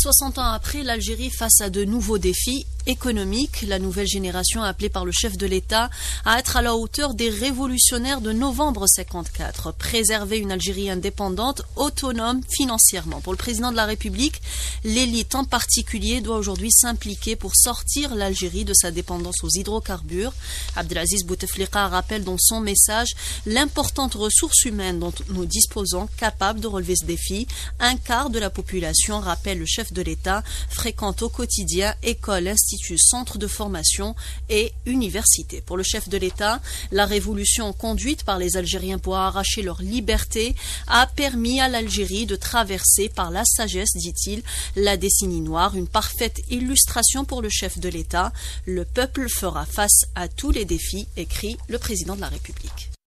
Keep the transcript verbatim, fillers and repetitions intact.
soixante ans après, l'Algérie face à de nouveaux défis économiques. La nouvelle génération appelée par le chef de l'État à être à la hauteur des révolutionnaires de novembre cinquante-quatre. Préserver une Algérie indépendante, autonome financièrement. Pour le président de la République, l'élite en particulier doit aujourd'hui s'impliquer pour sortir l'Algérie de sa dépendance aux hydrocarbures. Abdelaziz Bouteflika rappelle dans son message l'importante ressource humaine dont nous disposons capable de relever ce défi. Un quart de la population, rappelle le chef de l'État, fréquente au quotidien écoles, instituts, centres de formation et universités. Pour le chef de l'État, la révolution conduite par les Algériens pour arracher leur liberté a permis à l'Algérie de traverser par la sagesse, dit-il, la décennie noire, une parfaite illustration pour le chef de l'État. Le peuple fera face à tous les défis, écrit le président de la République.